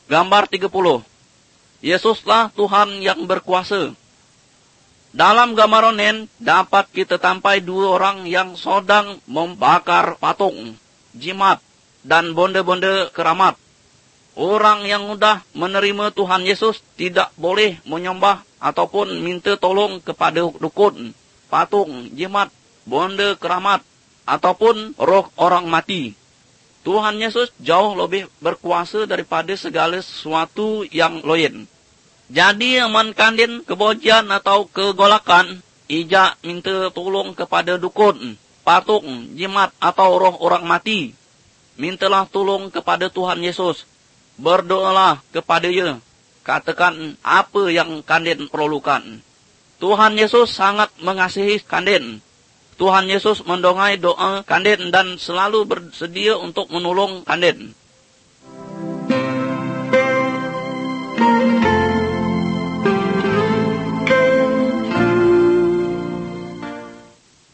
Gambar 30. Yesuslah Tuhan yang berkuasa. Dalam gambar onen, dapat kita tampai dua orang yang sedang membakar patung, jimat, dan bonde-bonde keramat. Orang yang sudah menerima Tuhan Yesus tidak boleh menyembah ataupun minta tolong kepada dukun, patung, jimat, bonde keramat, ataupun roh orang mati. Tuhan Yesus jauh lebih berkuasa daripada segala sesuatu yang lain. Jadi aman kandin kebojian atau kegolakan, ijak minta tolong kepada dukun, patung, jimat atau roh orang mati. Mintalah tolong kepada Tuhan Yesus. Berdoalah kepada Dia. Katakan apa yang kandin perlukan. Tuhan Yesus sangat mengasihi kandin. Tuhan Yesus mendongai doa kandin dan selalu bersedia untuk menolong kandin.